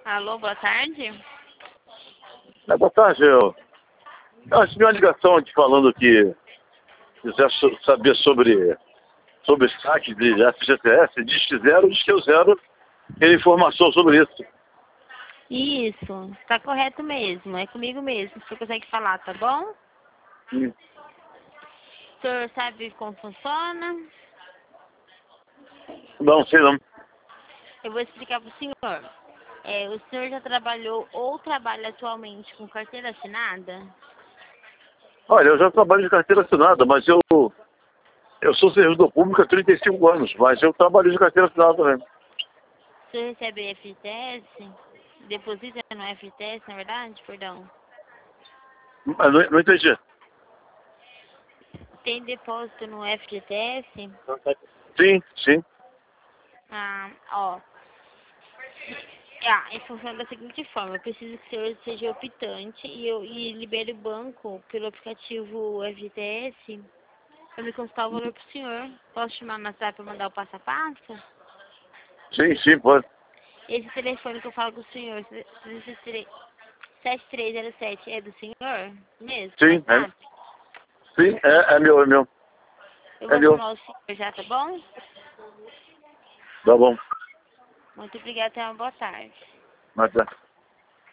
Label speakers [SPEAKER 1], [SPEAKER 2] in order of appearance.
[SPEAKER 1] Alô, boa tarde.
[SPEAKER 2] Boa tarde, eu recebi uma ligação aqui falando que quiser saber sobre saque de FGTS, diz que eu zero, tem informação sobre isso.
[SPEAKER 1] Isso, tá correto mesmo, é comigo mesmo. O senhor consegue falar, tá bom?
[SPEAKER 2] Sim.
[SPEAKER 1] O senhor sabe como funciona?
[SPEAKER 2] Não, sei não.
[SPEAKER 1] Eu vou explicar pro senhor. O senhor já trabalhou ou trabalha atualmente com carteira assinada?
[SPEAKER 2] Olha, eu já trabalho de carteira assinada, mas eu sou servidor público há 35 anos, mas eu trabalho de carteira assinada também.
[SPEAKER 1] O senhor recebe FGTS? Deposita no FGTS, na verdade? Perdão.
[SPEAKER 2] Mas não entendi.
[SPEAKER 1] Tem depósito no FGTS?
[SPEAKER 2] Sim, sim.
[SPEAKER 1] Ó. Funciona da seguinte forma, eu preciso que o senhor seja optante e libere o banco pelo aplicativo FGTS para me consultar o valor para o senhor. Posso chamar no WhatsApp para mandar o passo a passo?
[SPEAKER 2] Sim, pode.
[SPEAKER 1] Esse telefone que eu falo com o senhor, 7307, é do senhor mesmo?
[SPEAKER 2] Sim,
[SPEAKER 1] WhatsApp?
[SPEAKER 2] sim, é meu, é meu.
[SPEAKER 1] Eu
[SPEAKER 2] É
[SPEAKER 1] vou
[SPEAKER 2] meu.
[SPEAKER 1] chamar o senhor já, tá bom?
[SPEAKER 2] Tá bom.
[SPEAKER 1] Muito obrigada, tenha uma boa tarde.
[SPEAKER 2] Mas,